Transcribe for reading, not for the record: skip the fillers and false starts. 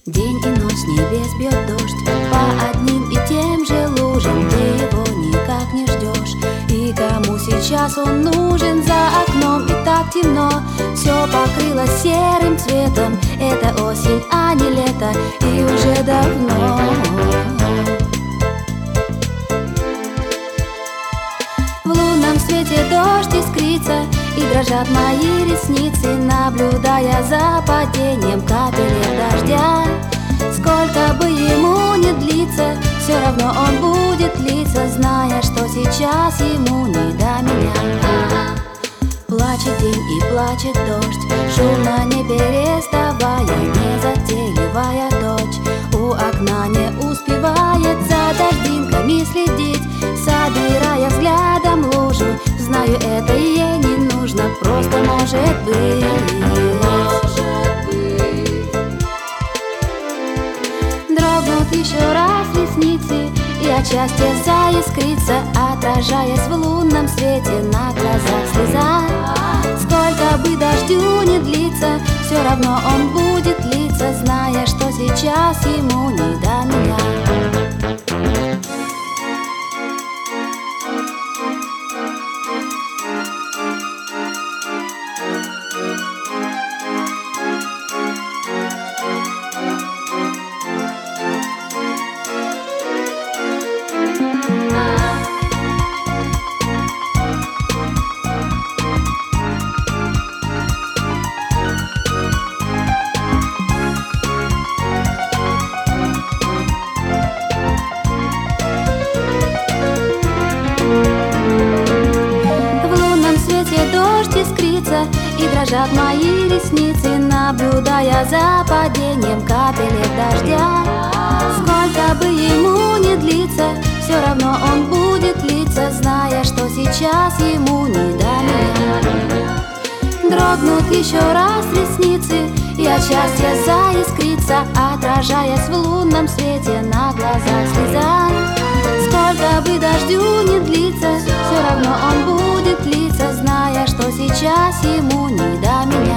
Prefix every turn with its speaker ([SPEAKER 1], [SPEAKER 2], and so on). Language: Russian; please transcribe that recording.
[SPEAKER 1] День и ночь с небес бьет дождь по одним и тем же лужам. Ты его никак не ждешь. И кому сейчас он нужен? За окном и так темно, все покрылось серым цветом. Это осень, а не лето, и уже давно. В лунном свете дождь искрится, и дрожат мои ресницы, наблюдая за падением капелек дождя. Сколько бы ему ни длиться, все равно он будет литься, зная, что сейчас ему не до меня. Плачет день и плачет дождь, шумно не переставая, не затейливая дочь. У окна не успевает за дождинками следить, собирая взглядом лужу. Знаю, это ей не нужно, просто может быть. Дрогнут еще раз ресницы, и от счастья заискрится, отражаясь в лунном свете, на глазах слеза. Сколько бы дождю не длится, все равно он будет литься, зная, что сейчас ему не до меня. И дрожат мои ресницы, наблюдая за падением капелек дождя. Сколько бы ему ни длиться, все равно он будет литься, зная, что сейчас ему не до меня. Дрогнут еще раз ресницы, и от счастья заискрится, отражаясь в лунном свете, на глазах слеза. Сколько бы дождю не длиться, все равно он будет литься, зная, что сейчас ему не до меня.